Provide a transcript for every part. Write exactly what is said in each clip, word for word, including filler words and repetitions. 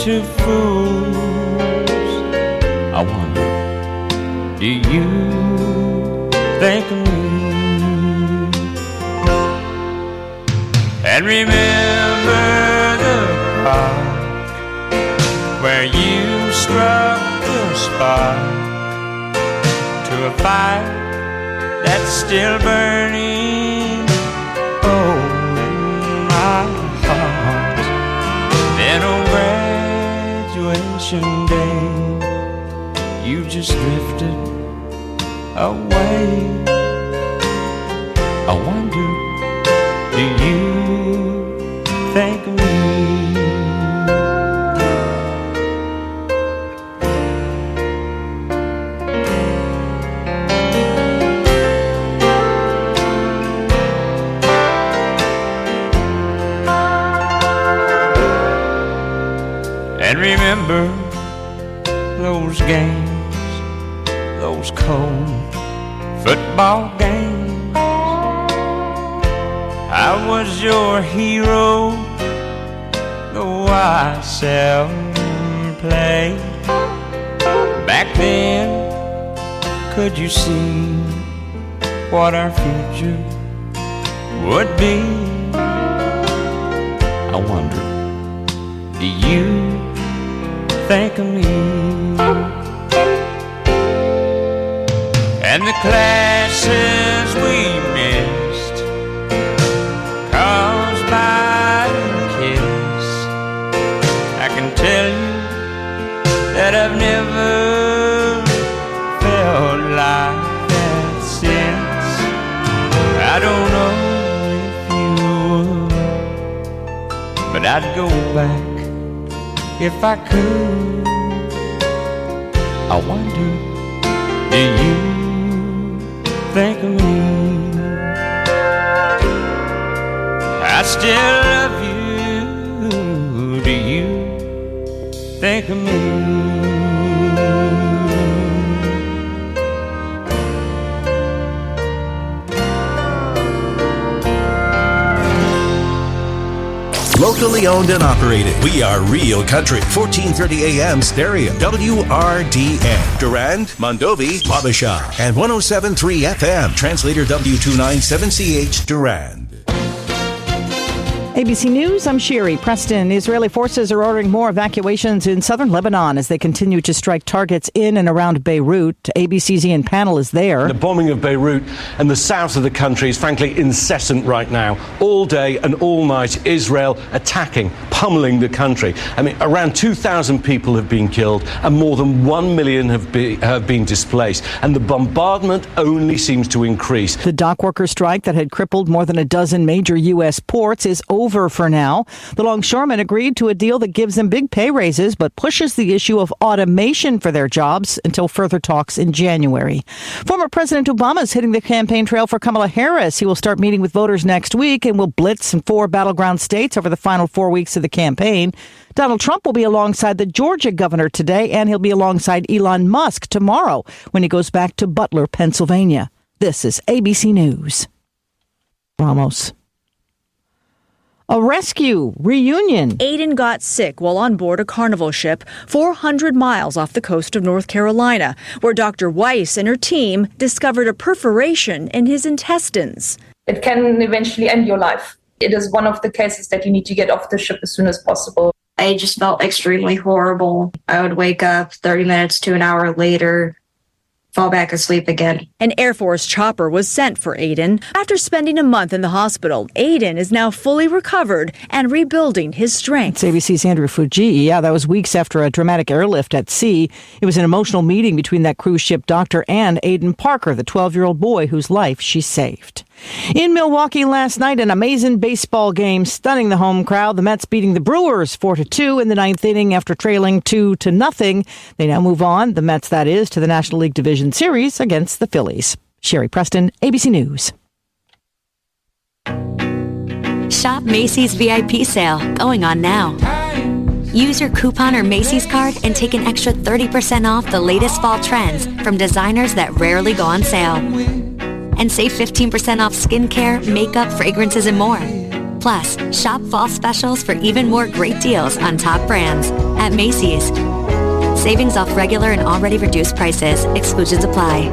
to fools. I wonder, do you think of me? And remember the park where you struck the spark to a fire that's still burning, oh, in my heart. Then on graduation day, you just drifted away. I wonder, do you think of me? And remember those games, those cold football games. I was your hero, though I seldom played. Back then, could you see what our future would be? I wonder, do you think of me? And the classes we missed caused by a kiss, I can tell you that I've never felt like that since. I don't know if you would, but I'd go back if I could. I wonder, do you think of me? I still love you. Do you think of me? Locally owned and operated. We are Real Country. fourteen thirty A M stereo. W R D N. Durand, Mondovi, Wabasha. And one oh seven point three F M. Translator W two ninety-seven C H Durand. A B C News, I'm Sherry Preston. Israeli forces are ordering more evacuations in southern Lebanon as they continue to strike targets in and around Beirut. A B C's Ian Pannell is there. The bombing of Beirut and the south of the country is frankly incessant right now. All day and all night, Israel attacking, pummeling the country. I mean, around two thousand people have been killed and more than one million have, be, have been displaced. And the bombardment only seems to increase. The dock worker strike that had crippled more than a dozen major U S ports is over. Over for now. The longshoremen agreed to a deal that gives them big pay raises but pushes the issue of automation for their jobs until further talks in January. Former President Obama is hitting the campaign trail for Kamala Harris. He will start meeting with voters next week and will blitz in four battleground states over the final four weeks of the campaign. Donald Trump will be alongside the Georgia governor today, and he'll be alongside Elon Musk tomorrow when he goes back to Butler, Pennsylvania. This is A B C News. Ramos. A rescue reunion. Aiden got sick while on board a Carnival ship four hundred miles off the coast of North Carolina, where Doctor Weiss and her team discovered a perforation in his intestines. It can eventually end your life. It is one of the cases that you need to get off the ship as soon as possible. I just felt extremely horrible. I would wake up thirty minutes to an hour later, fall back asleep again. An Air Force chopper was sent for Aiden. After spending a month in the hospital, Aiden is now fully recovered and rebuilding his strength. It's A B C's Andrew Fujii. Yeah, that was weeks after a dramatic airlift at sea. It was an emotional meeting between that cruise ship doctor and Aiden Parker, the twelve-year-old boy whose life she saved. In Milwaukee last night, an amazing baseball game stunning the home crowd. The Mets beating the Brewers four to two in the ninth inning after trailing two to nothing. They now move on, the Mets that is, to the National League Division Series against the Phillies. Sherry Preston, A B C News. Shop Macy's V I P sale, going on now. Use your coupon or Macy's card and take an extra thirty percent off the latest fall trends from designers that rarely go on sale. And save fifteen percent off skincare, makeup, fragrances, and more. Plus, shop fall specials for even more great deals on top brands at Macy's. Savings off regular and already reduced prices. Exclusions apply.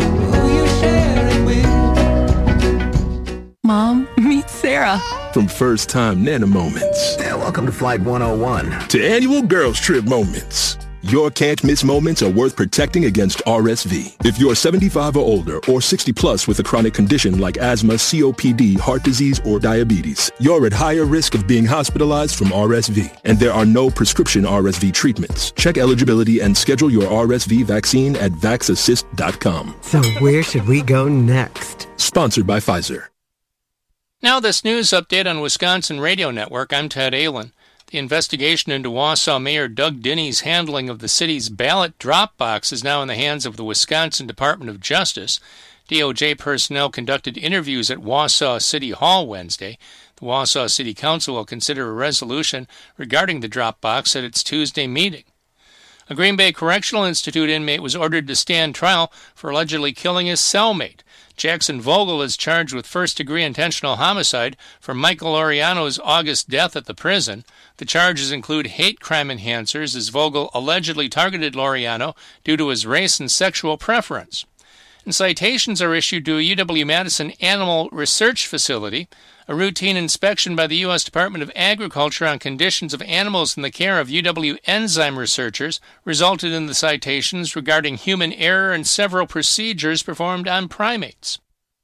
Mom, meet Sarah. From first time Nana moments. Yeah, welcome to Flight one oh one. To annual girls trip moments. Your can't miss moments are worth protecting against R S V. If you're seventy-five or older or sixty plus with a chronic condition like asthma, C O P D, heart disease, or diabetes, you're at higher risk of being hospitalized from R S V. And there are no prescription R S V treatments. Check eligibility and schedule your R S V vaccine at vax assist dot com. So where should we go next? Sponsored by Pfizer. Now this news update on Wisconsin Radio Network. I'm Ted Ahlin. The investigation into Wausau Mayor Doug Dinny's handling of the city's ballot drop box is now in the hands of the Wisconsin Department of Justice. D O J personnel conducted interviews at Wausau City Hall Wednesday. The Wausau City Council will consider a resolution regarding the drop box at its Tuesday meeting. A Green Bay Correctional Institute inmate was ordered to stand trial for allegedly killing his cellmate. Jackson Vogel is charged with first-degree intentional homicide for Michael Oriano's August death at the prison. The charges include hate crime enhancers, as Vogel allegedly targeted Loriano due to his race and sexual preference. And citations are issued to a U W-Madison Animal Research Facility. A routine inspection by the U S Department of Agriculture on conditions of animals in the care of U W enzyme researchers resulted in the citations regarding human error and several procedures performed on primates.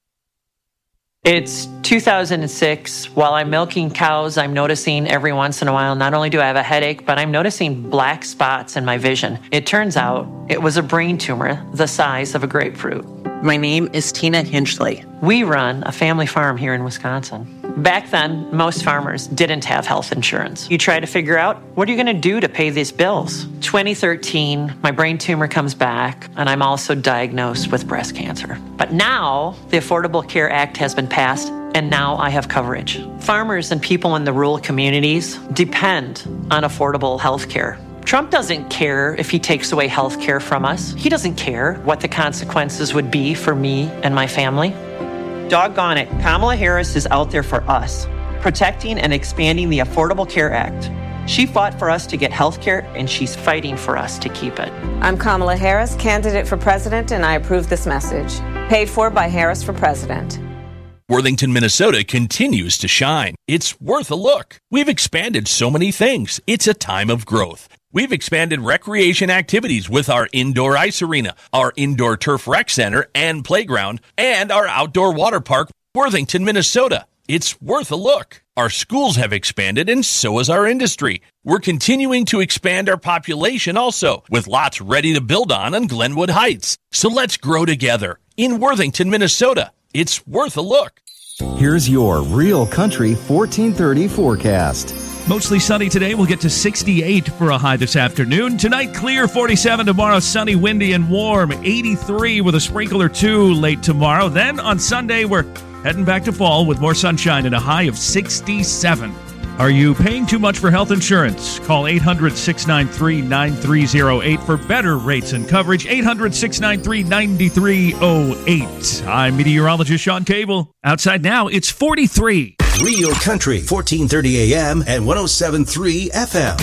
It's two thousand six. While I'm milking cows, I'm noticing every once in a while, not only do I have a headache, but I'm noticing black spots in my vision. It turns out it was a brain tumor the size of a grapefruit. My name is Tina Hinchley. We run a family farm here in Wisconsin. Back then, most farmers didn't have health insurance. You try to figure out, what are you going to do to pay these bills? twenty thirteen, my brain tumor comes back, and I'm also diagnosed with breast cancer. But now, the Affordable Care Act has been passed, and now I have coverage. Farmers and people in the rural communities depend on affordable health care. Trump doesn't care if he takes away health care from us. He doesn't care what the consequences would be for me and my family. Doggone it, Kamala Harris is out there for us, protecting and expanding the Affordable Care Act. She fought for us to get health care, and she's fighting for us to keep it. I'm Kamala Harris, candidate for president, and I approve this message. Paid for by Harris for President. Worthington, Minnesota continues to shine. It's worth a look. We've expanded so many things. It's a time of growth. We've expanded recreation activities with our indoor ice arena, our indoor turf rec center and playground, and our outdoor water park, Worthington, Minnesota. It's worth a look. Our schools have expanded, and so has our industry. We're continuing to expand our population also, with lots ready to build on on Glenwood Heights. So let's grow together in Worthington, Minnesota. It's worth a look. Here's your Real Country fourteen thirty forecast. Mostly sunny today. We'll get to sixty-eight for a high this afternoon. Tonight, clear, forty-seven. Tomorrow, sunny, windy, and warm. eighty-three with a sprinkle or two late tomorrow. Then on Sunday, we're heading back to fall with more sunshine and a high of sixty-seven. Are you paying too much for health insurance? Call eight hundred, six nine three, nine three zero eight for better rates and coverage. eight hundred, six nine three, nine three zero eight. I'm meteorologist Sean Cable. Outside now, it's forty-three. Real Country, fourteen thirty A M and one oh seven point three F M.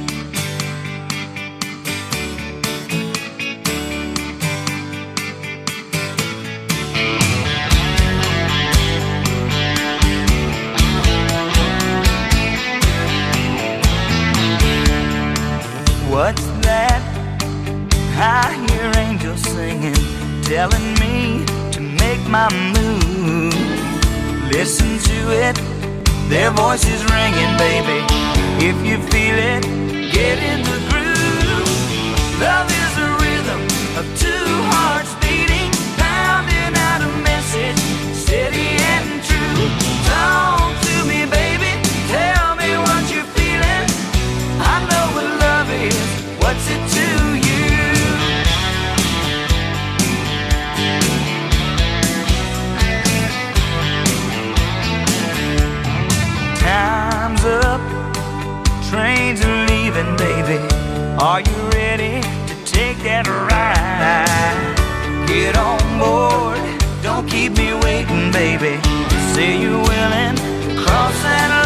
What's that? I hear angels singing, telling me to make my move. Listen to it, their voices ringing, baby. If you feel it, get in the groove. Love is a rhythm of two hearts beating, pounding out a message, steady and true. Talk to me, baby, tell me what you're feeling. I know what love is, what's it to you? Time's up, trains are leaving, baby. Are you ready to take that ride? Get on board, don't keep me waiting, baby. Say you're willing to cross that line.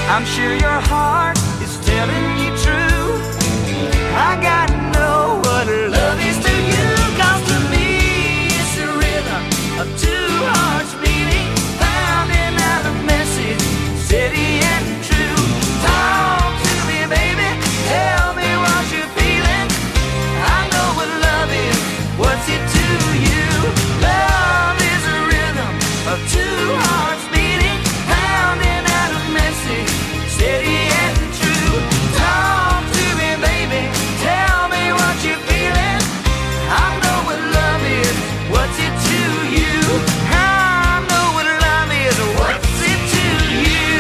I'm sure your heart is telling you true. I gotta know what love is to you. 'Cause to me it's the rhythm of two hearts beating, pounding out a message, steady and true. Talk to me, baby, tell me what you're feeling. I know what love is, what's it to you? Love is a rhythm of two hearts beating, pounding out a message, steady and true. Talk to me, baby, tell me what you're feeling. I know what love is, what's it to you? I know what love is, what's it to you?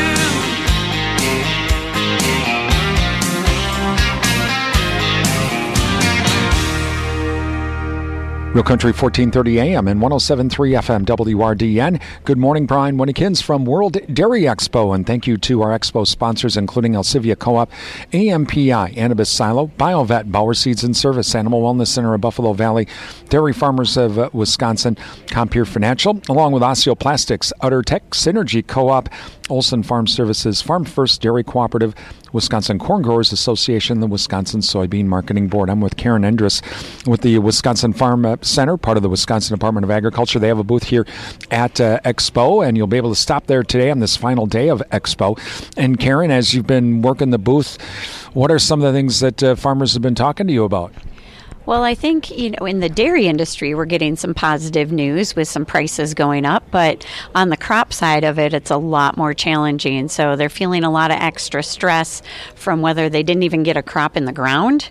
Real Country fourteen thirty A M and one oh seven point three F M W R D N. Good morning, Brian Winnekins from World Dairy Expo, and thank you to our expo sponsors, including Alcivia Co-op, A M P I, Annabis Silo, BioVet, Bauer Seeds and Service, Animal Wellness Center of Buffalo Valley, Dairy Farmers of uh, Wisconsin, Compeer Financial, along with Osteoplastics, UtterTech, Synergy Co-op, Olson Farm Services, Farm First Dairy Cooperative, Wisconsin Corn Growers Association, the Wisconsin Soybean Marketing Board. I'm with Karen Endress with the Wisconsin Farm Center, part of the Wisconsin Department of Agriculture. They have a booth here at uh, Expo, and you'll be able to stop there today on this final day of Expo. And Karen, as you've been working the booth, what are some of the things that uh, farmers have been talking to you about? Well, I think, you know, in the dairy industry, we're getting some positive news with some prices going up, but on the crop side of it, it's a lot more challenging. So they're feeling a lot of extra stress from whether they didn't even get a crop in the ground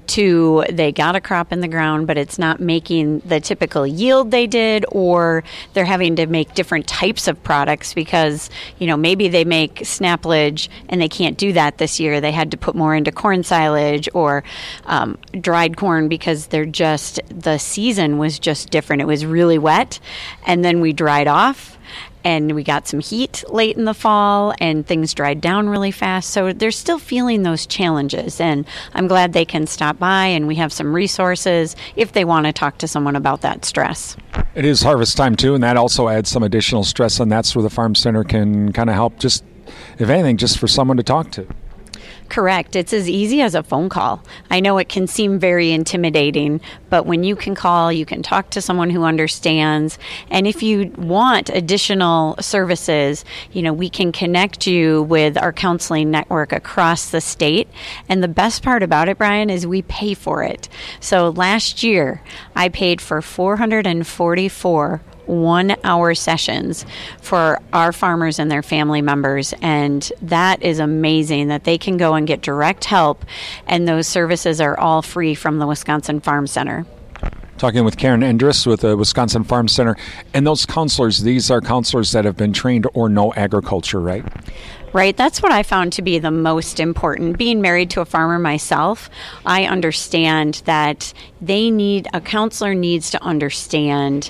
to they got a crop in the ground, but it's not making the typical yield they did, or they're having to make different types of products because, you know, maybe they make snaplage and they can't do that this year. They had to put more into corn silage or um, dried corn because they're just, the season was just different. It was really wet, and then we dried off. And we got some heat late in the fall, and things dried down really fast. So they're still feeling those challenges. And I'm glad they can stop by, and we have some resources if they want to talk to someone about that stress. It is harvest time, too, and that also adds some additional stress, and that's where the Farm Center can kind of help, just, if anything, just for someone to talk to. Correct. It's as easy as a phone call. I know it can seem very intimidating, but when you can call, you can talk to someone who understands. And if you want additional services, you know, we can connect you with our counseling network across the state. And the best part about it, Brian, is we pay for it. So last year, I paid for four hundred forty-four one-hour sessions for our farmers and their family members, and that is amazing that they can go and get direct help, and those services are all free from the Wisconsin Farm Center. Talking with Karen Endress with the Wisconsin Farm Center, and those counselors, these are counselors that have been trained or know agriculture, right? Right. That's what I found to be the most important. Being married to a farmer myself, I understand that they need, a counselor needs to understand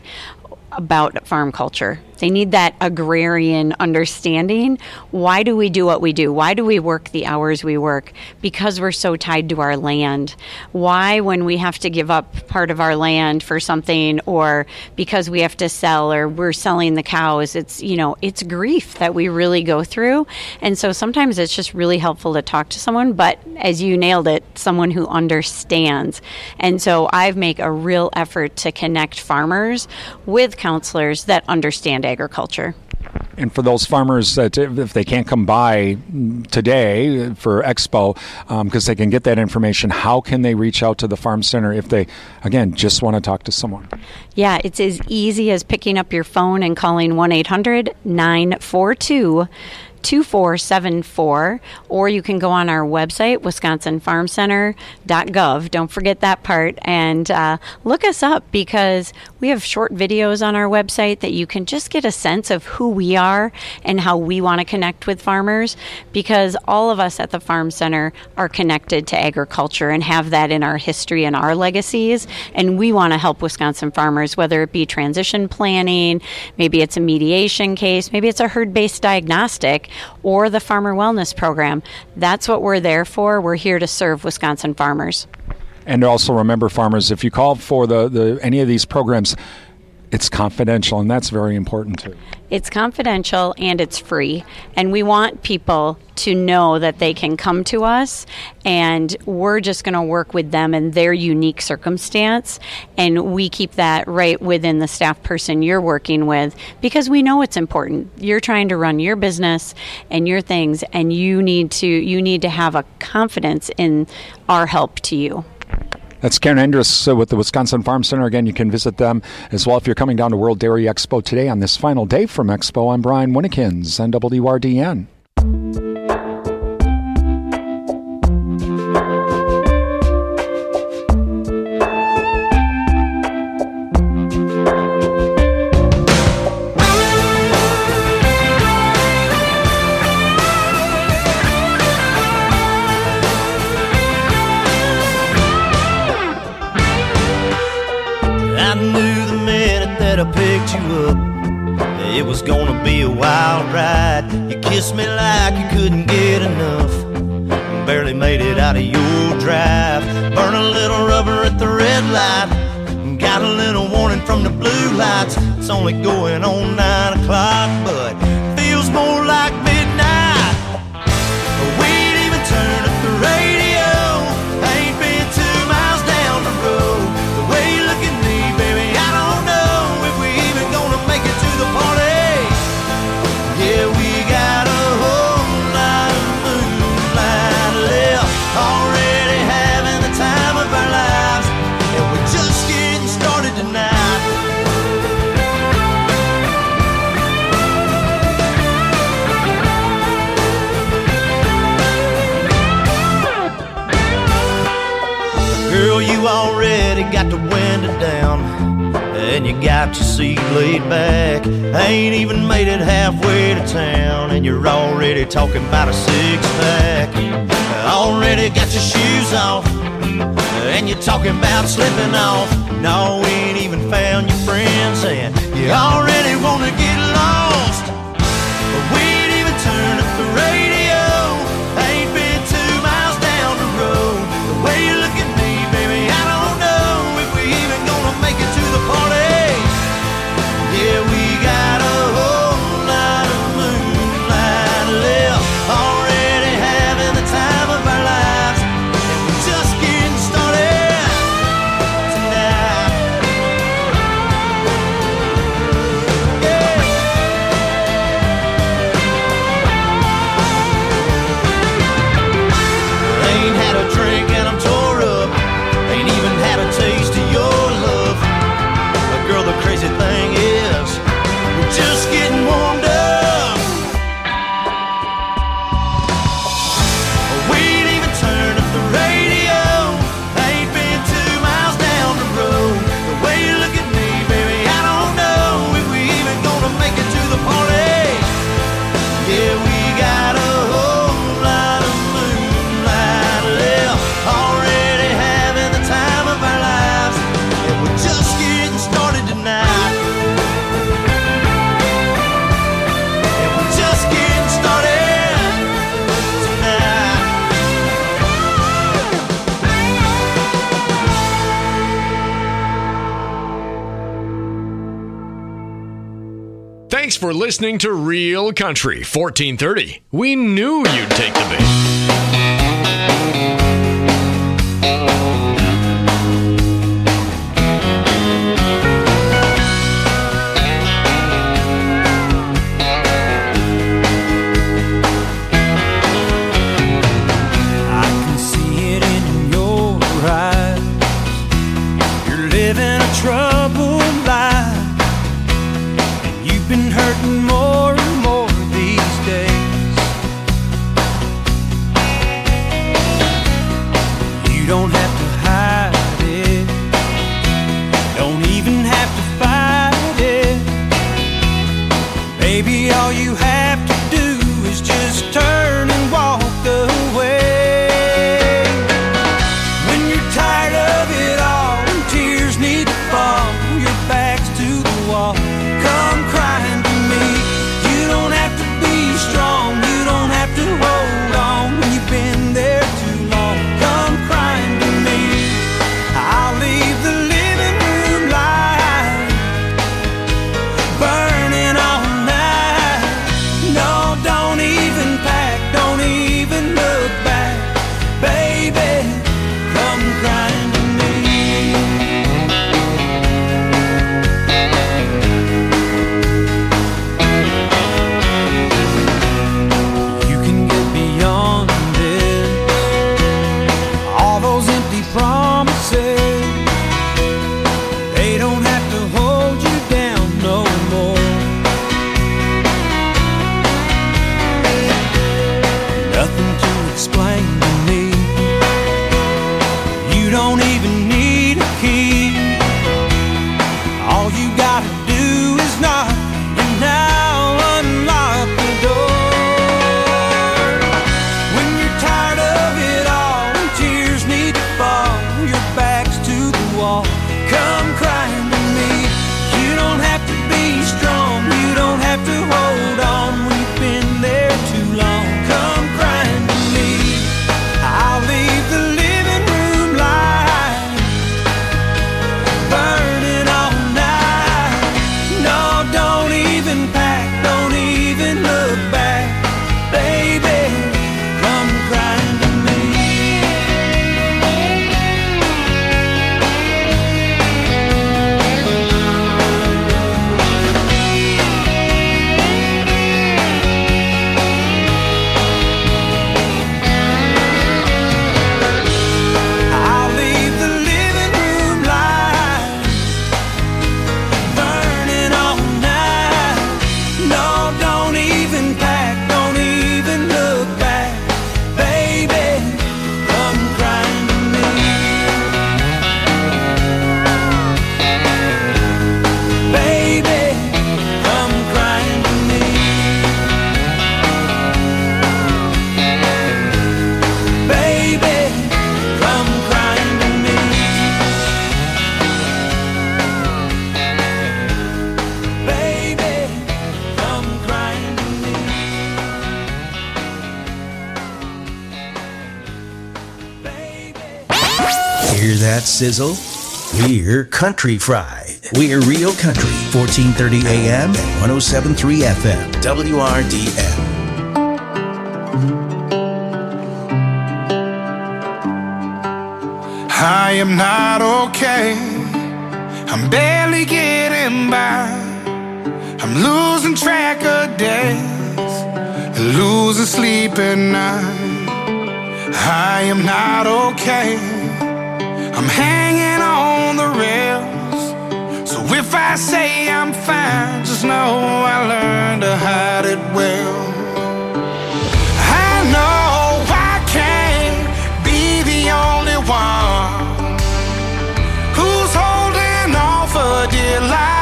about farm culture. They need that agrarian understanding. Why do we do what we do? Why do we work the hours we work? Because we're so tied to our land. Why, when we have to give up part of our land for something, or because we have to sell, or we're selling the cows, it's, you know, it's grief that we really go through. And so sometimes it's just really helpful to talk to someone, but as you nailed it, someone who understands. And so I make a real effort to connect farmers with counselors that understand agriculture. And for those farmers that if they can't come by today for Expo, because um, they can get that information, how can they reach out to the Farm Center if they, again, just want to talk to someone? Yeah, it's as easy as picking up your phone and calling one eight hundred nine four two two four seven four, or you can go on our website, wisconsin farm center dot gov. Don't forget that part, and uh, look us up, because we have short videos on our website that you can just get a sense of who we are and how we want to connect with farmers, because all of us at the Farm Center are connected to agriculture and have that in our history and our legacies, and we want to help Wisconsin farmers, whether it be transition planning, maybe it's a mediation case, maybe it's a herd-based diagnostic, or the Farmer Wellness Program. That's what we're there for. We're here to serve Wisconsin farmers. And also remember, farmers, if you call for the, the any of these programs, It's confidential, and that's very important too. It's confidential and it's free. And we want people to know that they can come to us and we're just going to work with them in their unique circumstance. And we keep that right within the staff person you're working with because we know it's important. You're trying to run your business and your things, and you need to you need to have a confidence in our help to you. That's Karen Endress uh, with the Wisconsin Farm Center. Again, you can visit them as well if you're coming down to World Dairy Expo today on this final day from Expo. I'm Brian Winnikins on W R D N. I picked you up, it was gonna be a wild ride. You kissed me like you couldn't get enough, barely made it out of your drive. Burn a little rubber at the red light, got a little warning from the blue lights. It's only going on nine o'clock, but feels more like midnight. We ain't even turned up the radio, ain't been two miles down the road. The way you look at me, baby, I don't know if we even gonna make it to the party. Yeah, we got a whole lot of moonlight left, already having the time of our lives, and we're just getting started tonight. Girl, you already got the window down, and you got your seat laid back. Ain't even made it halfway to town, and you're already talking about a six-pack. Already got your shoes off, and you're talking about slipping off. No, we ain't even found your friends, and you already wanna get lost. But we ain't even turned up the radio, ain't been two miles down the road. The way you look at me, baby, I don't know if we even gonna make it to the party. Yeah, we got a whole lot of moonlight left, already having the time of our lives, and we're just getting started tonight. Yeah. Ain't had a drink and I'm tore up, ain't even had a taste of your love. But girl, the crazy thing is, we're just getting warmed up. We ain't even turned up the radio, ain't been two miles down the road. The way you look at me, baby, I don't know if we even gonna make it to the party. Yeah, we got a whole lot of moonlight left, already having the time of our lives, and we're just getting started tonight. And we're just getting started tonight. Thanks for listening to Real Country fourteen thirty. We knew you'd take the bait. I can see it in your eyes. You're living a troubled life, and you've been hurting more and more these days. You don't have to hide it, don't even have to fight it. Baby, all you have to do is just turn and walk away. When you're tired of it all and tears need to fall, your back's to the wall, come crying to me. You don't have to be strong, you don't have to hold on when you've been there too long. Come crying to me. I'll leave the living room light Hear that sizzle? We're Country Fried. We're Real Country, fourteen thirty A M and one oh seven point three F M, W R D N. I am not okay. I'm barely getting by. I'm losing track of days, losing sleep at night. I am not okay. I'm hanging on the rails. So if I say I'm fine, just know I learned to hide it well. I know I can't be the only one who's holding on for dear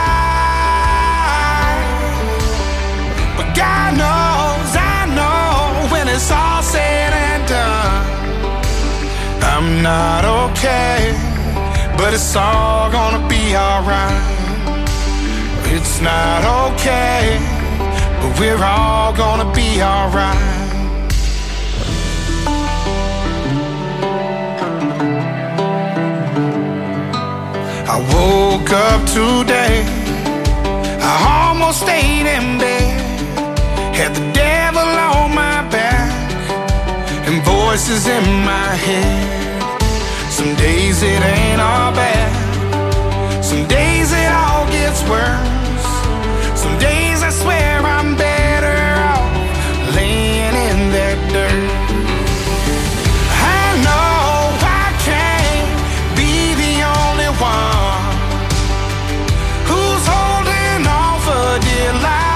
life. But God knows, I know when it's all said and done, I'm not okay, but it's all gonna be alright. It's not okay, but we're all gonna be alright. I woke up today, I almost stayed in bed, had the devil on my back and voices in my head. Some days it ain't all bad, some days it all gets worse. Some days I swear I'm better off laying in that dirt. I know I can't be the only one who's holding on for dear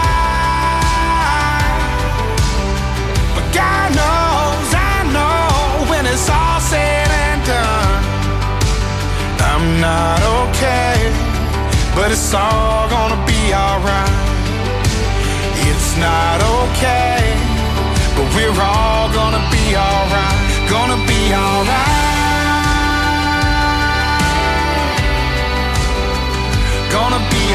life. But God knows, I know when it's all said and done, I'm not okay, but it's all gonna be alright. It's not okay, but we're all gonna be alright. Gonna be alright. Gonna be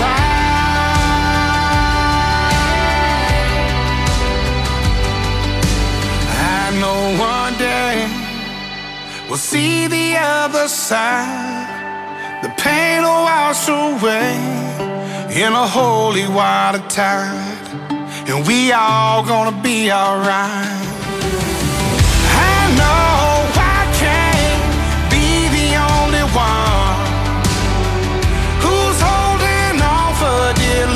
alright. I know one day we'll see the other side. The pain will wash away in a holy water tide, and we all gonna be alright. I know I can't be the only one who's holding on for dear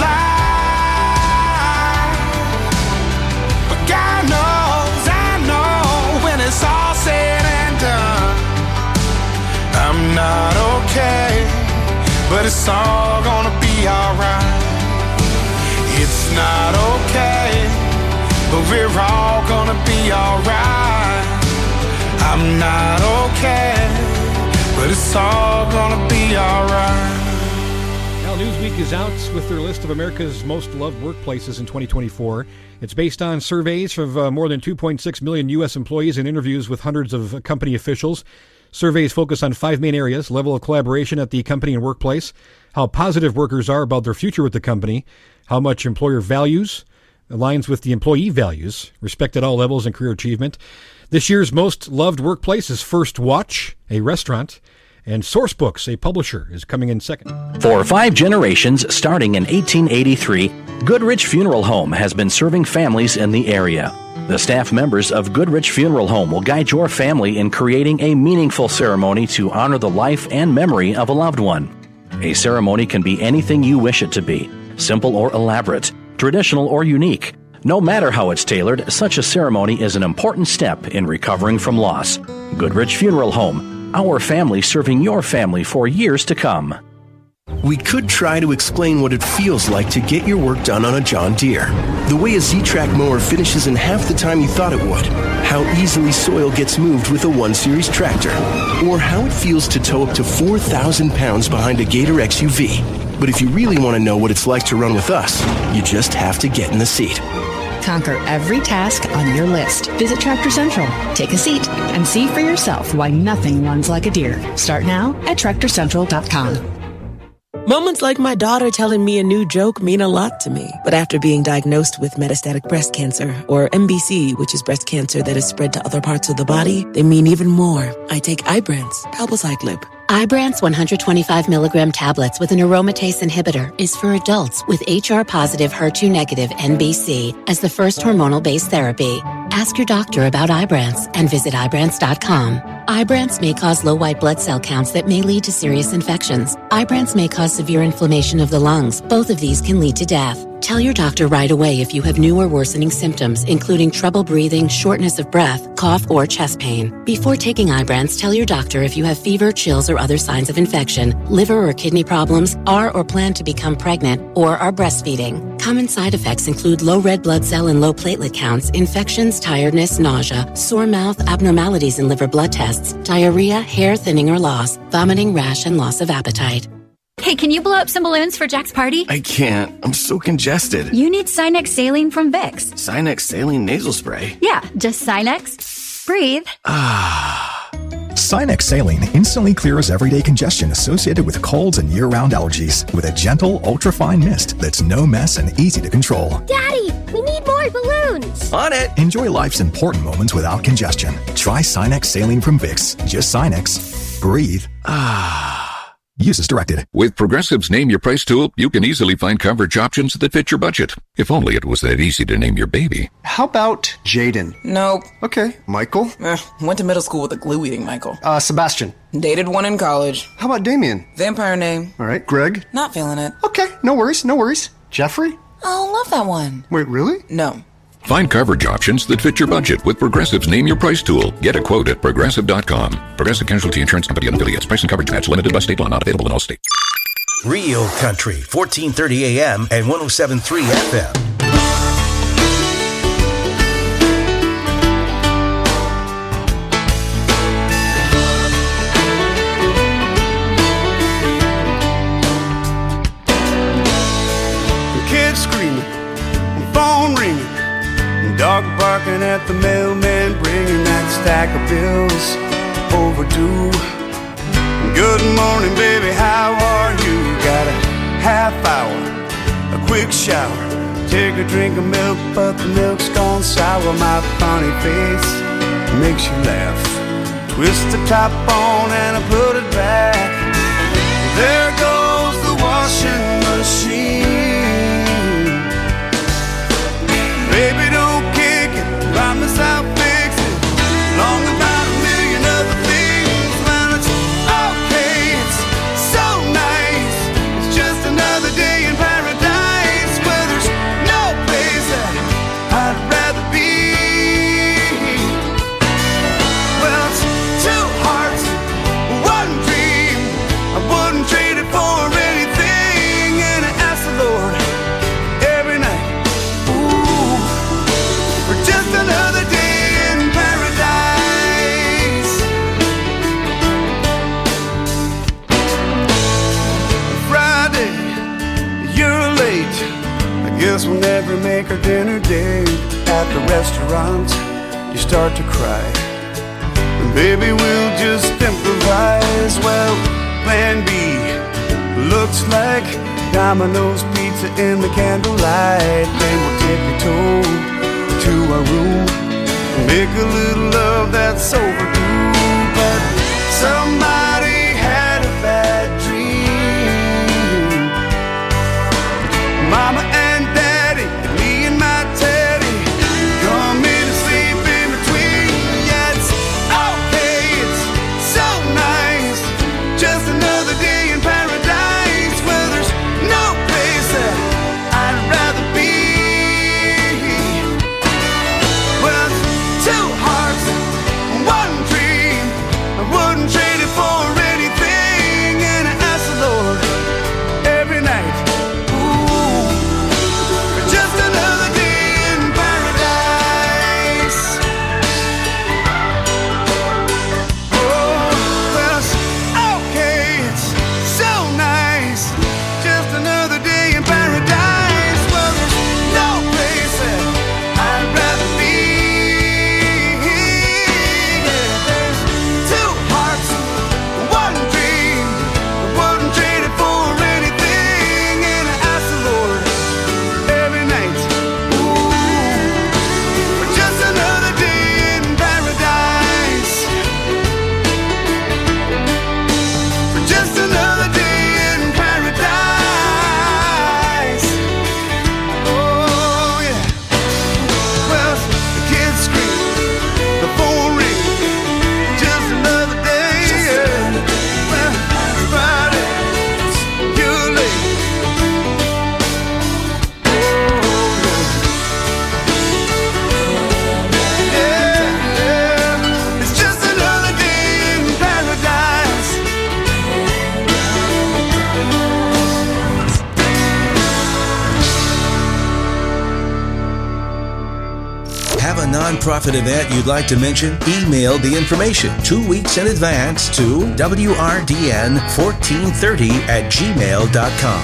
life. But God knows, I know when it's all said and done, I'm not okay, but it's all gonna be alright. It's not okay, but we're all gonna be alright. I'm not okay, but it's all gonna be alright. Now, Newsweek is out with their list of America's most loved workplaces in twenty twenty-four. It's based on surveys of uh, more than two point six million U S employees and interviews with hundreds of uh, company officials. Surveys focus on five main areas: level of collaboration at the company and workplace, how positive workers are about their future with the company, how much employer values aligns with the employee values, respect at all levels, and career achievement. This year's most loved workplace is First Watch, a restaurant, and Sourcebooks, a publisher, is coming in second. For five generations, starting in eighteen eighty-three, Goodrich Funeral Home has been serving families in the area. The staff members of Goodrich Funeral Home will guide your family in creating a meaningful ceremony to honor the life and memory of a loved one. A ceremony can be anything you wish it to be, simple or elaborate, traditional or unique. No matter how it's tailored, such a ceremony is an important step in recovering from loss. Goodrich Funeral Home, our family serving your family for years to come. We could try to explain what it feels like to get your work done on a John Deere. The way a Z-Track mower finishes in half the time you thought it would. How easily soil gets moved with a one series tractor. Or how it feels to tow up to four thousand pounds behind a Gator X U V. But if you really want to know what it's like to run with us, you just have to get in the seat. Conquer every task on your list. Visit Tractor Central, take a seat, and see for yourself why nothing runs like a Deere. Start now at tractor central dot com. Moments like my daughter telling me a new joke mean a lot to me. But after being diagnosed with metastatic breast cancer, or M B C, which is breast cancer that is spread to other parts of the body, they mean even more. I take Ibrance, palbociclib. Ibrance one hundred twenty-five milligram tablets with an aromatase inhibitor is for adults with H R-positive, H E R two negative N B C as the first hormonal-based therapy. Ask your doctor about Ibrance and visit Ibrance dot com. Ibrance may cause low white blood cell counts that may lead to serious infections. Ibrance may cause severe inflammation of the lungs. Both of these can lead to death. Tell your doctor right away if you have new or worsening symptoms, including trouble breathing, shortness of breath, cough, or chest pain. Before taking Ibrance, tell your doctor if you have fever, chills, or other signs of infection, liver or kidney problems, are or plan to become pregnant, or are breastfeeding. Common side effects include low red blood cell and low platelet counts, infections, tiredness, nausea, sore mouth, abnormalities in liver blood tests, diarrhea, hair thinning or loss, vomiting, rash, and loss of appetite. Hey, can you blow up some balloons for Jack's party? I can't. I'm so congested. You need Sinex Saline from Vicks. Sinex Saline Nasal Spray? Yeah, just Sinex. Breathe. Ah. Sinex Saline instantly clears everyday congestion associated with colds and year-round allergies with a gentle, ultra-fine mist that's no mess and easy to control. Daddy, we need more balloons. On it. Enjoy life's important moments without congestion. Try Sinex Saline from Vicks. Just Sinex. Breathe. Ah. Use as directed. With Progressive's Name Your Price tool, you can easily find coverage options that fit your budget. If only it was that easy to name your baby. How about Jaden? Nope. Okay. Michael? Eh, went to middle school with a glue-eating Michael. Uh, Sebastian? Dated one in college. How about Damien? Vampire name. All right. Greg? Not feeling it. Okay. No worries. No worries. Jeffrey? Oh, love that one. Wait, really? No. Find coverage options that fit your budget with Progressive's Name Your Price tool. Get a quote at Progressive dot com. Progressive Casualty Insurance Company and affiliates. Price and coverage match limited by state law. Not available in all states. Real Country, fourteen thirty A M and one oh seven point three F M. Kids screaming, phone ringing, dog barking at the mailman, bringing that stack of bills overdue. Good morning, baby, how are you? Got a half hour, a quick shower, take a drink of milk, but the milk's gone sour. My funny face makes you laugh. Twist the top on and I put it back. There goes the washing machine. Baby, don't kick it, promise I'll fix it. Long about a million other things, man, it's okay, it's so nice. It's just another day in paradise where there's no place that I'd rather be. Well, it's two hearts, one dream. I wouldn't trade it for anything, and I ask the Lord every night, ooh, for just another day in paradise. Friday, you're late. I guess we'll never make our dinner date. At the restaurant, you start to cry. And baby, we'll just improvise. Well, plan B looks like Domino's pizza in the candlelight. Then we'll tiptoe to our room and make a little love that's overdue. But somebody had a bad dream. Mama and Daddy, me and my Teddy, come in and sleep in between. Yeah, it's okay, it's so nice. Just another day in paradise where there's no place that I'd rather be. Well, it's two hearts, one dream. nonprofit event you'd like to mention? Email the information two weeks in advance to W R D N fourteen thirty at gmail dot com.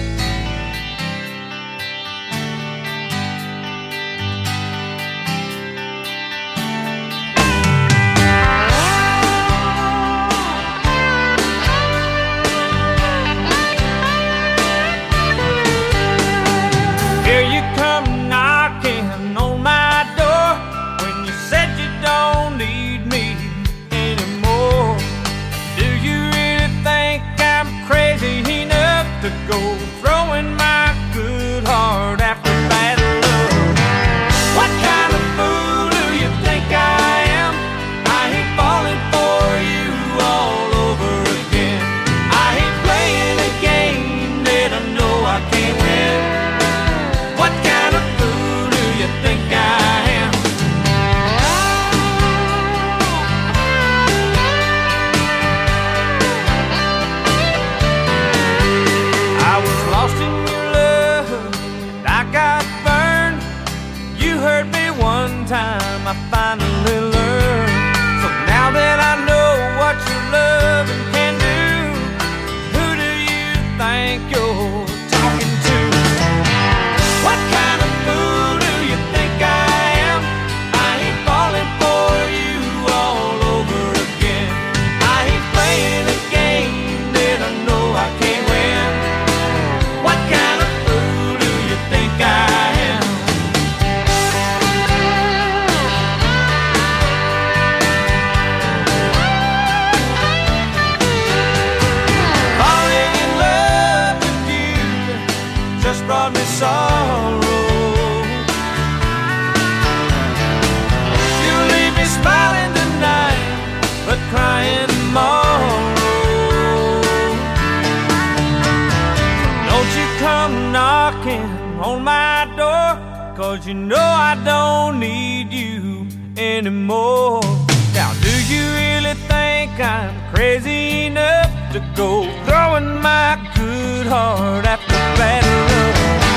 You know I don't need you anymore. Now do you really think I'm crazy enough to go throwing my good heart after bad love?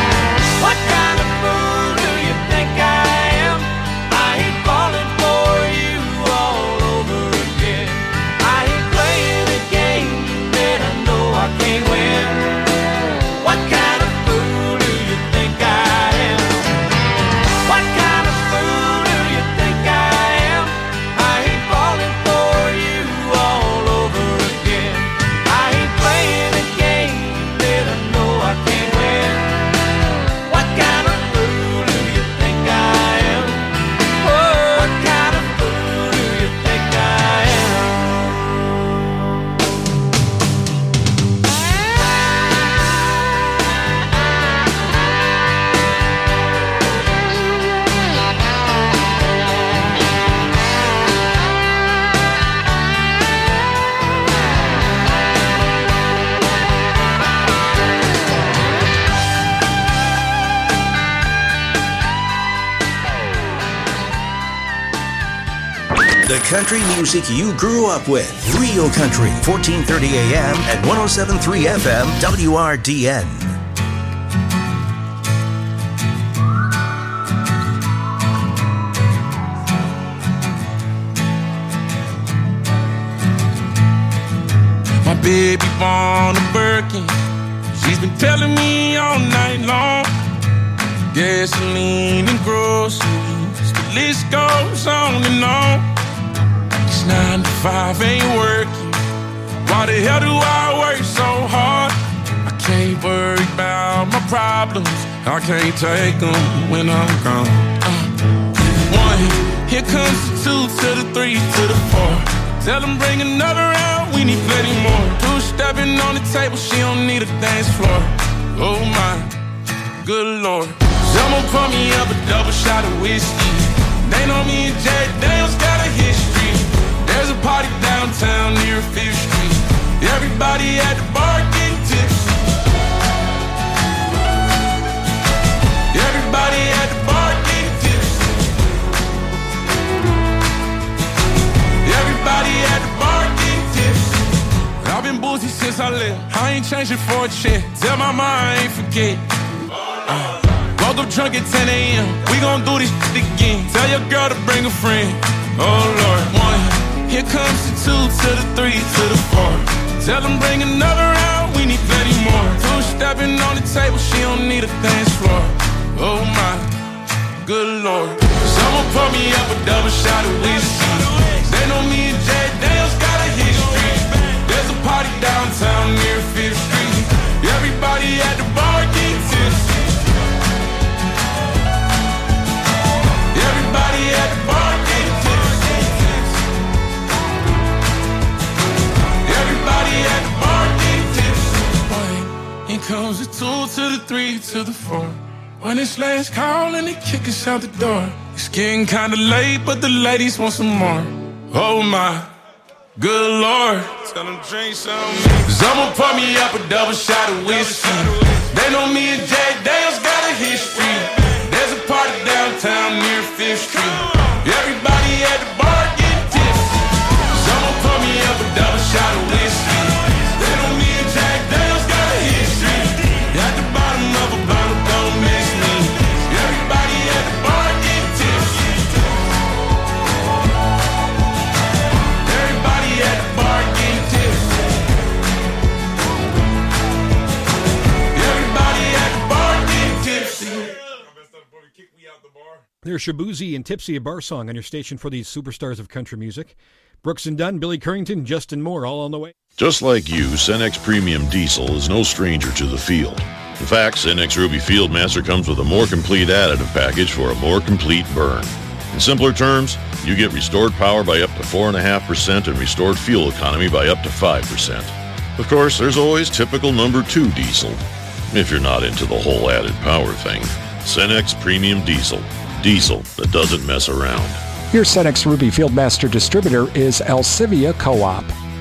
What kind of fool do you think I am? I ain't falling for you all over again. I ain't playing a game that I know I can't win. What kind of fool do you think I am? What kind of fool do you think I am? I ain't falling for you all over again. I ain't playing a game that I know I can't win. What kind of fool do you think I am? Oh, what kind of fool do you think I am? The country music you grew up with. Real Country, fourteen thirty A M at one oh seven point three F M W R D N. My baby born a Birkin. She's been telling me all night long. Gasoline and groceries, the list goes on and on. It's nine to five, ain't working. Why the hell do I work so hard? I can't worry about my problems. I can't take them when I'm gone. Uh, one, here comes the two to the three to the four. Tell them bring another round, we need plenty more. Two stepping on the table, she don't need a dance floor. Oh my, good lord. Someone pour me up a double shot of whiskey. They know me and Jack Daniels got a history. There's a party downtown near Fifth Street. Everybody at the bar getting tipsy. Everybody at the bar getting tipsy. Everybody at the bar getting tipsy. I've been boozy since I left. I ain't changing for a check. Tell my mind I ain't forget. Uh, Woke Woke up drunk at ten a.m. We gon' do this shit again. Tell your girl to bring a friend. Oh Lord, one. Here comes the two to the three to the four. Tell them bring another round. We need plenty more. Two stepping on the table. She don't need a dance floor. Oh my, good Lord. Someone pour me up a double shot of whiskey. They know me and Jay Daniels got a history. There's a party downtown near Fifth Street. Everybody at the bar getting tipsy. Everybody at the bar getting tipsy. Everybody at the bar getting tipsy. One, here comes the two to the three to the four. When it's last call and they kick us out the door. It's getting kinda late, but the ladies want some more. Oh my, good Lord. Tell them drink some. Someone pour me up a double shot of whiskey. They know me and Jay Daniels got a history. There's a party downtown near Fifth Street. Everybody at the bar getting tipsy. Someone pour me up a double shot of whiskey. They know me and Jay Daniels got a history. At the bottom of a bottle, don't miss me. Everybody at the bar getting tipsy. Everybody at the bar getting tipsy. Everybody at the bar getting tipsy. There's Shabuzi and Tipsy, a bar song on your station for these superstars of country music. Brooks and Dunn, Billy Currington, Justin Moore, all on the way. Just like you, Cenex Premium Diesel is no stranger to the field. In fact, Cenex Ruby Fieldmaster comes with a more complete additive package for a more complete burn. In simpler terms, you get restored power by up to four point five percent and restored fuel economy by up to five percent. Of course, there's always typical number two diesel, if you're not into the whole added power thing. Cenex Premium Diesel. Diesel that doesn't mess around. Your Cenex Ruby Fieldmaster distributor is Alcivia Co-op.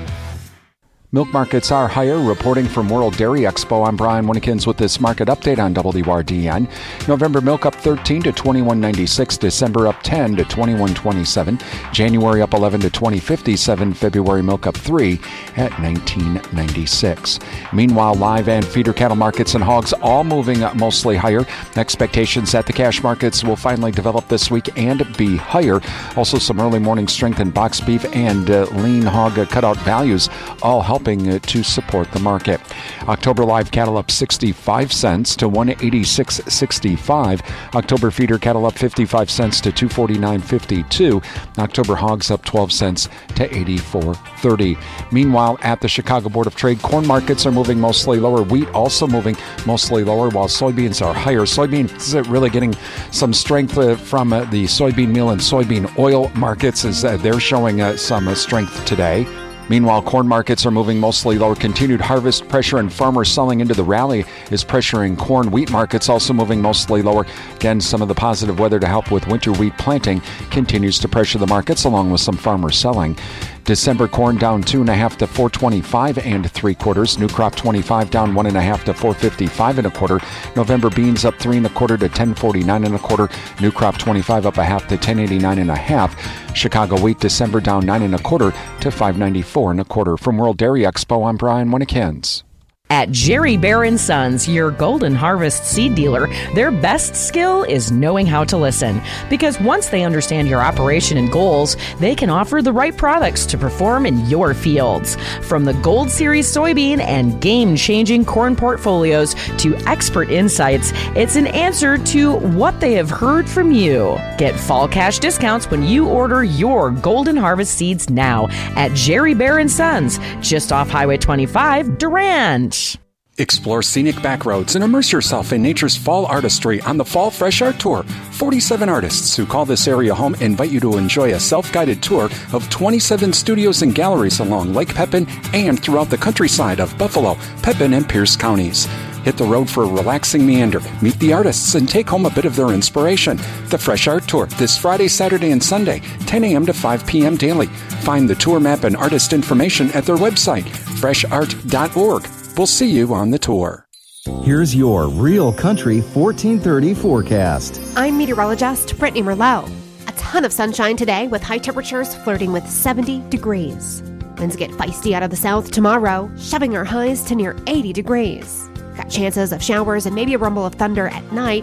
Milk markets are higher. Reporting from World Dairy Expo, I'm Brian Winnekins with this market update on W R D N. November milk up thirteen to twenty-one ninety-six. December up ten to twenty-one twenty-seven. January up eleven to twenty fifty-seven. February milk up three at nineteen ninety-six. Meanwhile, live and feeder cattle markets and hogs all moving mostly higher. Expectations that the cash markets will finally develop this week and be higher. Also, some early morning strength in box beef and uh, lean hog uh, cutout values all helping to support the market. October live cattle up sixty-five cents to one eighty-six sixty-five. October feeder cattle up fifty-five cents to two forty-nine fifty-two. October hogs up twelve cents to eighty-four thirty. Meanwhile, at the Chicago Board of Trade, corn markets are moving mostly lower. Wheat also moving mostly lower, while soybeans are higher. Soybeans are really getting some strength uh, from uh, the soybean meal and soybean oil markets, as uh, they're showing uh, some uh, strength today. Meanwhile, corn markets are moving mostly lower. Continued harvest pressure and farmers selling into the rally is pressuring corn. Wheat markets also moving mostly lower. Again, some of the positive weather to help with winter wheat planting continues to pressure the markets, along with some farmers selling. December corn down two and a half to four twenty-five and three quarters. New crop twenty-five down one and a half to four fifty-five and a quarter. November beans up three and a quarter to ten forty-nine and a quarter. New crop twenty-five up a half to ten eighty-nine and a half. Chicago wheat December down nine and a quarter to five ninety-four and a quarter. From World Dairy Expo, I'm Brian Winnekins. At Jerry Bear and Sons, your Golden Harvest seed dealer, their best skill is knowing how to listen. Because once they understand your operation and goals, they can offer the right products to perform in your fields. From the Gold Series soybean and game-changing corn portfolios to expert insights, it's an answer to what they have heard from you. Get fall cash discounts when you order your Golden Harvest seeds now at Jerry Bear and Sons, just off Highway twenty-five, Durand. Explore scenic back roads and immerse yourself in nature's fall artistry on the Fall Fresh Art Tour. forty-seven artists who call this area home invite you to enjoy a self-guided tour of twenty-seven studios and galleries along Lake Pepin and throughout the countryside of Buffalo, Pepin, and Pierce counties. Hit the road for a relaxing meander, meet the artists, and take home a bit of their inspiration. The Fresh Art Tour, this Friday, Saturday, and Sunday, ten a.m. to five p.m. daily. Find the tour map and artist information at their website, fresh art dot org. We'll see you on the tour. Here's your Real Country fourteen thirty forecast. I'm meteorologist Brittany Merlot. A ton of sunshine today with high temperatures flirting with seventy degrees. Winds get feisty out of the south tomorrow, shoving our highs to near eighty degrees. Got chances of showers and maybe a rumble of thunder at night.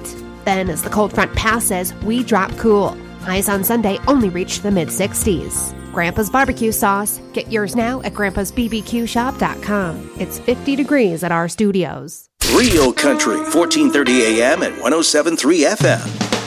Then, as the cold front passes, we drop cool. Highs on Sunday only reach the mid-sixties. Grandpa's Barbecue Sauce. Get yours now at grandpas b b q shop dot com. It's fifty degrees at our studios. Real Country, fourteen thirty A M and one oh seven point three F M.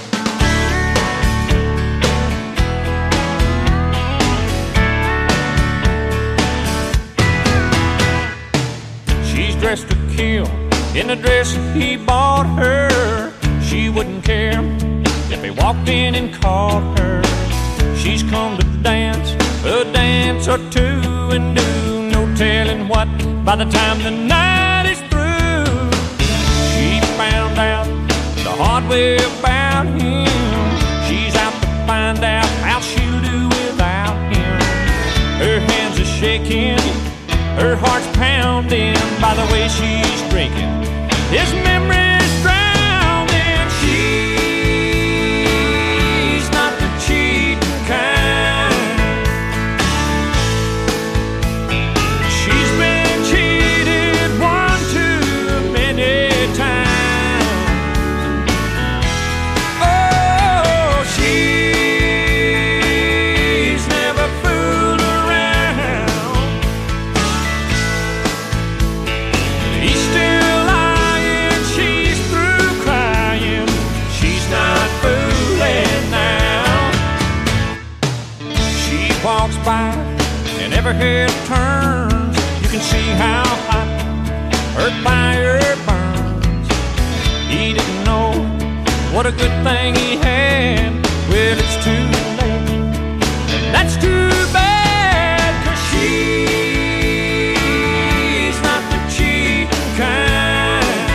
She's dressed to kill in the dress he bought her. She wouldn't care if he walked in and caught her. She's come to dance a dance or two and do no telling what by the time the night is through. She found out the hard way about him. She's out to find out how she'll do without him. Her hands are shaking, her heart's pounding by the way she's drinking. His memory's drowning. She's not the cheating kind. She's been cheated one too many times. Oh, she's never fooled around. He's still lying, she's through crying. She's not fooling now. She walks by and every head turns. You can see how hot her fire burns. He didn't know what a good thing he had. Well, it's too late, and that's too bad, 'cause she's not the cheating kind.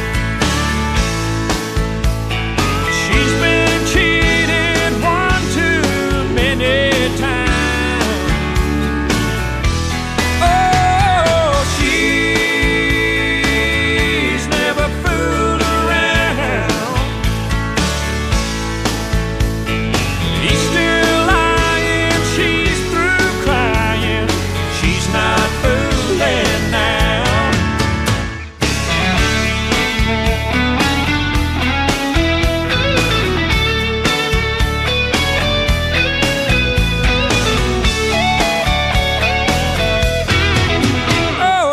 She's been cheated one too many times. Oh, she's never fooled around. He's still lying, she's through crying. She's not fooling now. Oh,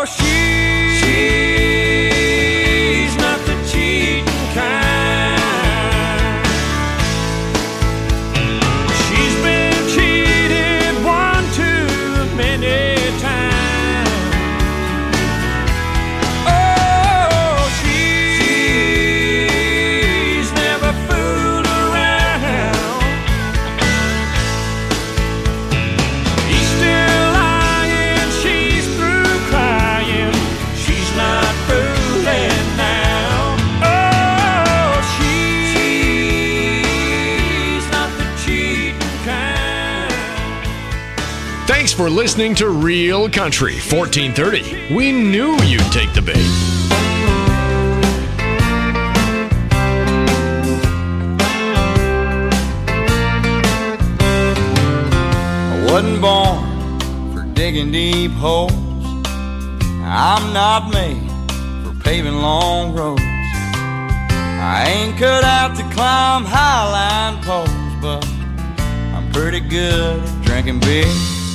she's not the cheating kind. She's been cheated one too many times. Oh, she's never fooled around. He's still lying, she's through crying. She's not fooling now. Oh, she's not the cheating kind. Thanks for listening to Real Country fourteen thirty. We knew you'd take the bait. I wasn't born for digging deep holes. I'm not made for paving long roads. I ain't cut out to climb highline poles, but I'm pretty good at drinking beer.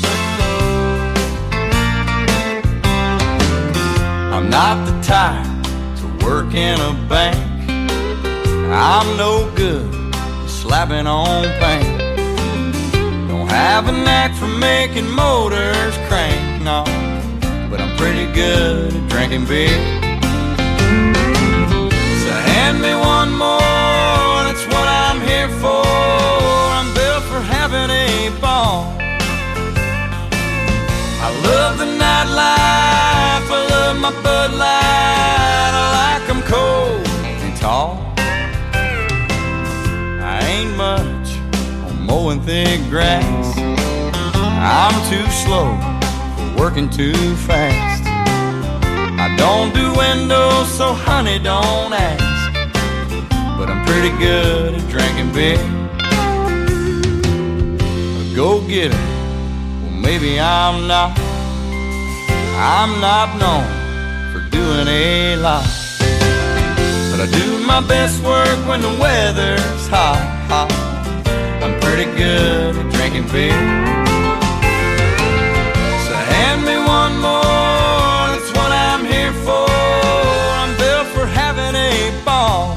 I'm not the type to work in a bank. I'm no good at slapping on paint. Don't have a knack for making motors crank, no, but I'm pretty good at drinking beer. So hand me one more, that's what I'm here for. I'm built for having a ball. I love the nightlife, I love my Bud Light. I like them cold and tall. I ain't much on mowing thick grass. I'm too slow for working too fast. I don't do windows, so honey, don't ask. But I'm pretty good at drinking beer. A go-getter, well, maybe I'm not. I'm not known for doing a lot. But but I do my best work when the weather's hot, hot. I'm pretty good at drinking beer. So hand me one more, that's what I'm here for. I'm built for having a ball.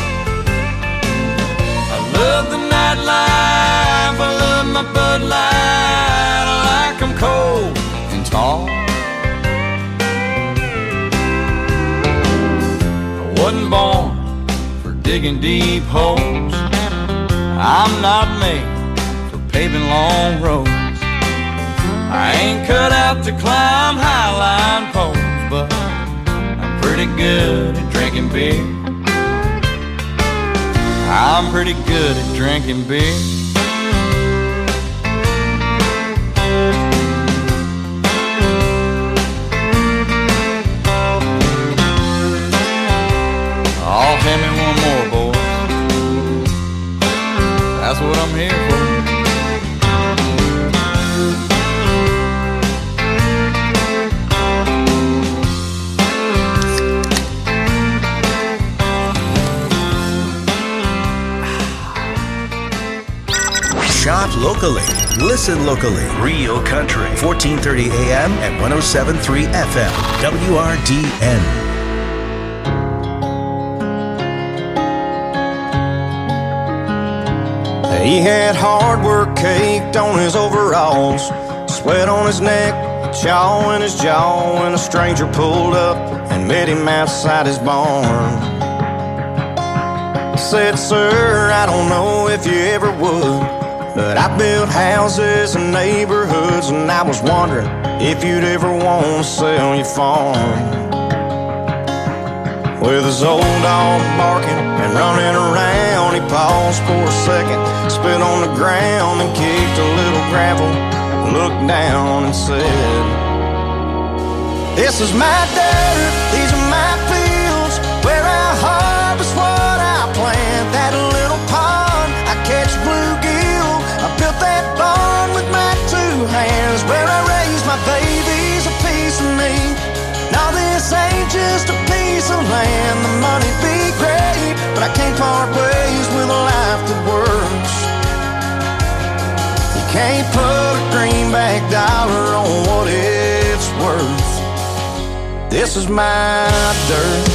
I love the nightlife, I love my Bud Light. I like 'em cold and tall. I wasn't born for digging deep holes. I'm not made for paving long roads. I ain't cut out to climb highline poles, but I'm pretty good at drinking beer. I'm pretty good at drinking beer. Oh, hand me one more, boys. That's what I'm here for. Shop locally. Listen locally. Real Country. fourteen thirty A M and one oh seven point three F M. W R D N. He had hard work caked on his overalls, sweat on his neck, chaw in his jaw, when a stranger pulled up and met him outside his barn. Said, sir, I don't know if you ever would, but I built houses and neighborhoods, and I was wondering if you'd ever want to sell your farm. With his old dog barking and running around, he paused for a second, spit on the ground and kicked a little gravel, looked down and said, this is my dirt, these are my fields, where I harvest what I plant. That little pond, I catch bluegill, I built that barn with my two hands, where I raise my babies, a piece of me. Now this ain't just a piece of land, the money be great, but I can't part ways with a life that works. You can't put a greenback dollar on what it's worth. This is my dirt.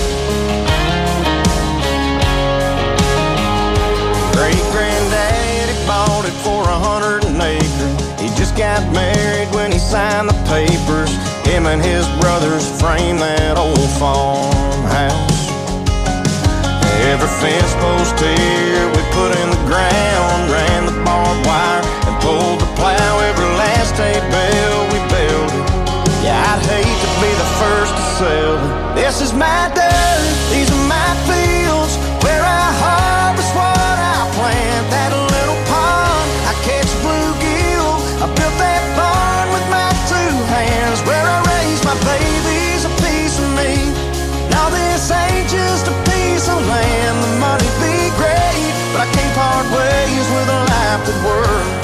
Great-granddaddy bought it for a hundred an acre. He just got married when he signed the papers. Him and his brothers framed that old farmhouse. Every fence post here we put in the ground, ran the barbed wire and pulled the plow. Every last hay bale we builded. Yeah, I'd hate to be the first to sell it. This is my dirt, these are my fields, where I harvest what I plant. That little pond, I catch bluegill, I built that barn with my two hands, where I raise my babies, a piece of me. Now this ain't just a piece of land, the money be great, but I can't part ways with a life that works.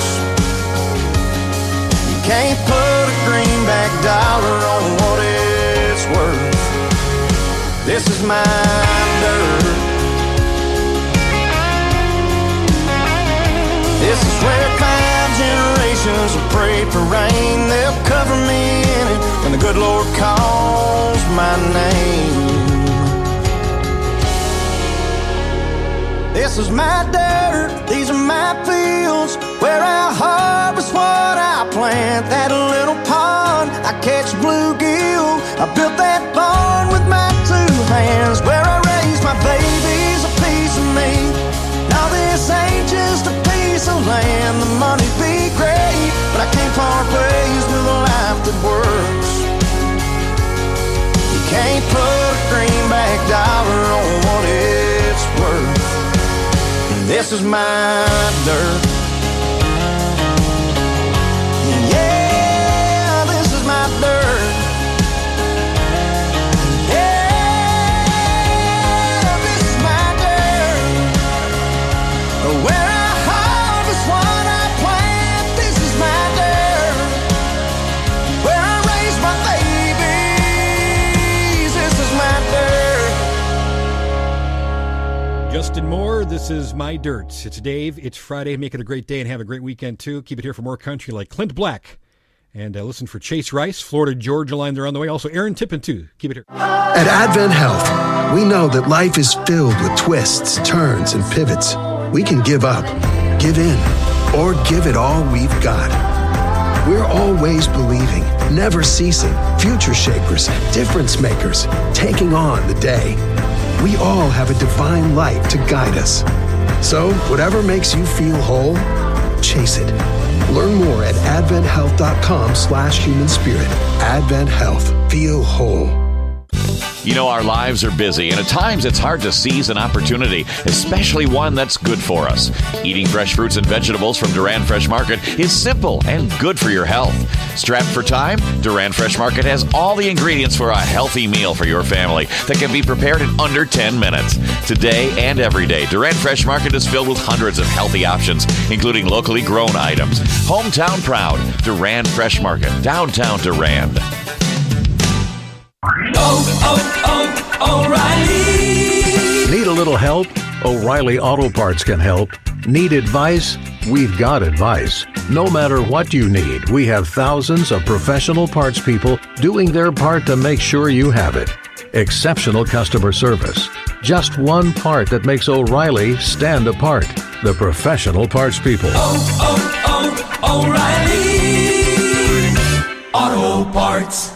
You can't put a greenback dollar on what it's worth. This is my dirt. This is where five generations have prayed for rain. They'll cover me in it when the good Lord calls my name. This is my dirt, these are my fields, where I harvest what I plant. That little pond, I catch bluegill, I built that barn with my two hands, where I raise my babies, a piece of me. Now this ain't just a piece of land, the money be great, but I can't part ways with a life that works. You can't put a greenback dollar on what it's worth. This is my dirt. Yeah, this is my dirt. Yeah, this is my dirt. Where I harvest what I plant. This is my dirt. Where I raise my babies. This is my dirt. and more. This is My Dirt. It's Dave. It's Friday. Make it a great day and have a great weekend, too. Keep it here for more country like Clint Black. And uh, listen for Chase Rice, Florida Georgia line. They're on the way. Also, Aaron Tippin, too. Keep it here. At Advent Health, we know that life is filled with twists, turns, and pivots. We can give up, give in, or give it all we've got. We're always believing, never ceasing, future shapers, difference makers, taking on the day. We all have a divine light to guide us. So, whatever makes you feel whole, chase it. Learn more at adventhealth.com slash human spirit. Advent Health. Feel whole. You know, our lives are busy, and at times it's hard to seize an opportunity, especially one that's good for us. Eating fresh fruits and vegetables from Duran Fresh Market is simple and good for your health. Strapped for time? Duran Fresh Market has all the ingredients for a healthy meal for your family that can be prepared in under ten minutes. Today and every day, Duran Fresh Market is filled with hundreds of healthy options, including locally grown items. Hometown proud, Duran Fresh Market, downtown Duran. Oh, oh, oh, O'Reilly. Need a little help? O'Reilly Auto Parts can help. Need advice? We've got advice. No matter what you need, we have thousands of professional parts people doing their part to make sure you have it. Exceptional customer service. Just one part that makes O'Reilly stand apart. The professional parts people. Oh, oh, oh, O'Reilly Auto Parts.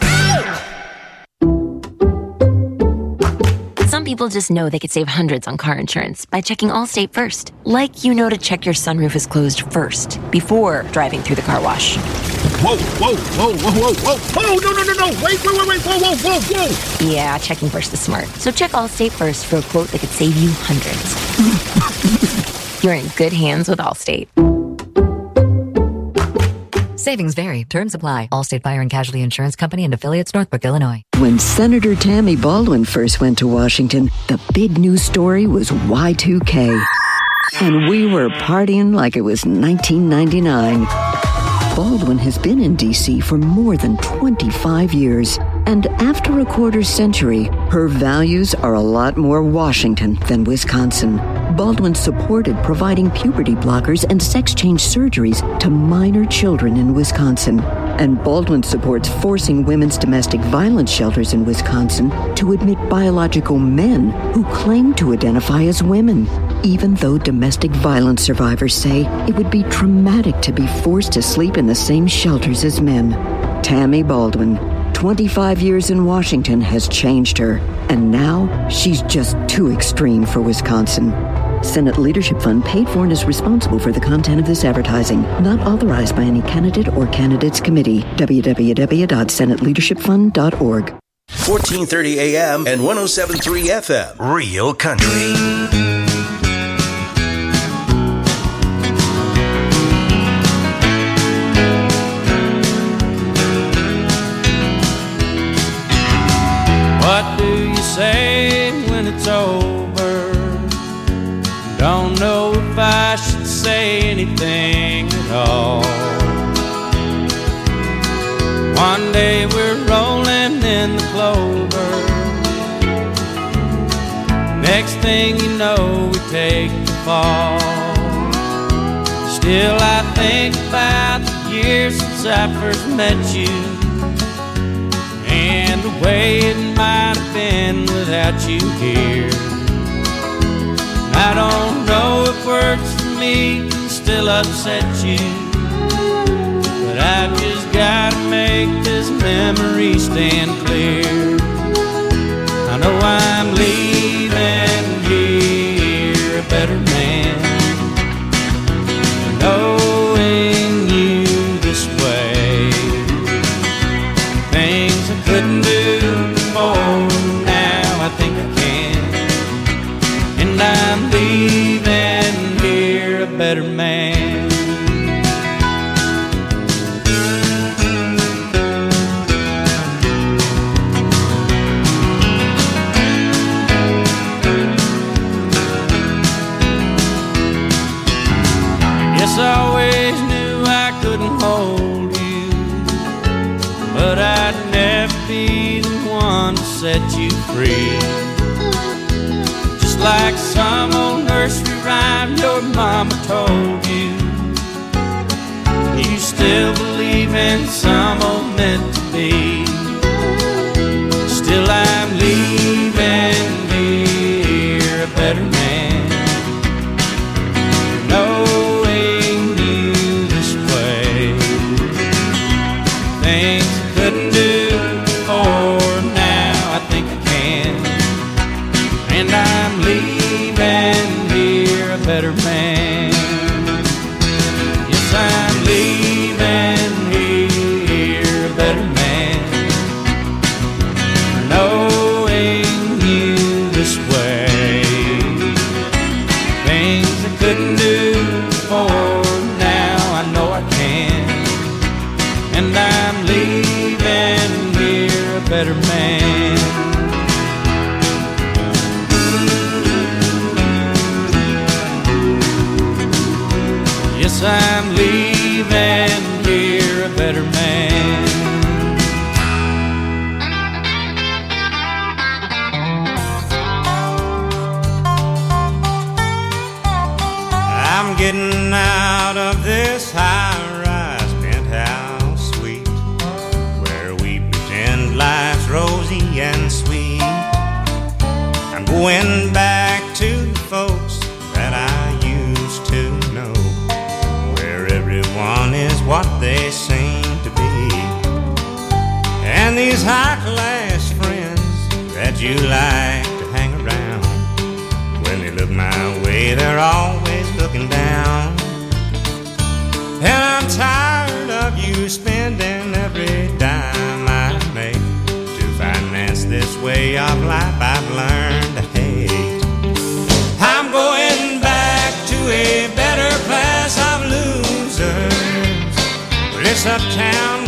Some people just know they could save hundreds on car insurance by checking Allstate first. Like you know to check your sunroof is closed first, before driving through the car wash. Whoa, whoa, whoa, whoa, whoa, whoa, whoa, no, no, no, no, wait, wait, wait, wait, whoa, whoa, whoa, whoa. Yeah, checking first is smart. So check Allstate first for a quote that could save you hundreds. You're in good hands with Allstate. Savings vary. Terms apply. Allstate Fire and Casualty Insurance Company and affiliates, Northbrook, Illinois. When Senator Tammy Baldwin first went to Washington, the big news story was Y two K. And we were partying like it was nineteen ninety-nine. Baldwin has been in D C for more than twenty-five years. And after a quarter century, her values are a lot more Washington than Wisconsin. Baldwin supported providing puberty blockers and sex change surgeries to minor children in Wisconsin. And Baldwin supports forcing women's domestic violence shelters in Wisconsin to admit biological men who claim to identify as women, even though domestic violence survivors say it would be traumatic to be forced to sleep in the same shelters as men. Tammy Baldwin, twenty-five years in Washington has changed her, and now she's just too extreme for Wisconsin. Senate Leadership Fund paid for and is responsible for the content of this advertising, not authorized by any candidate or candidates committee. w w w dot senate leadership fund dot org. fourteen thirty A M and one oh seven point three F M. Real Country. What do you say when it's over? Don't know if I should say anything at all. One day we're rolling in the clover. Next thing you know, we take the fall. Still I think about the years since I first met you, and the way it might have been without you here. I don't know if words for me can still upset you, but I've just gotta make this memory stand clear. I know I'm leaving here a better man, knowing you this way. Things I couldn't do before, now I think I can. And I'm leaving here a better man. Yes, I always knew I couldn't hold you, but I'd never be the one to set you free. Just like some old nurse nursery rhyme your mama told you. You still believe in some old meant to be. Still I'm leaving here a better man, knowing you this way. Things I couldn't do before, now I think I can. And I'm leaving here a better man. Yes, I'm leaving here a better man, knowing you this way. Things I couldn't do before, now I know I can. And I'm leaving here a better man. Yes, I'm leaving here a better man. I'm getting out of this high-rise penthouse suite where we pretend life's rosy and sweet. I'm going back to the folks that I used to know, where everyone is what they seem to be. And these high-class friends that you like to hang around, when they look my way, they're always looking down. And I'm tired of you spending every dime I make to finance this way of life I've learned to hate. I'm going back to a better class of losers. Well, this uptown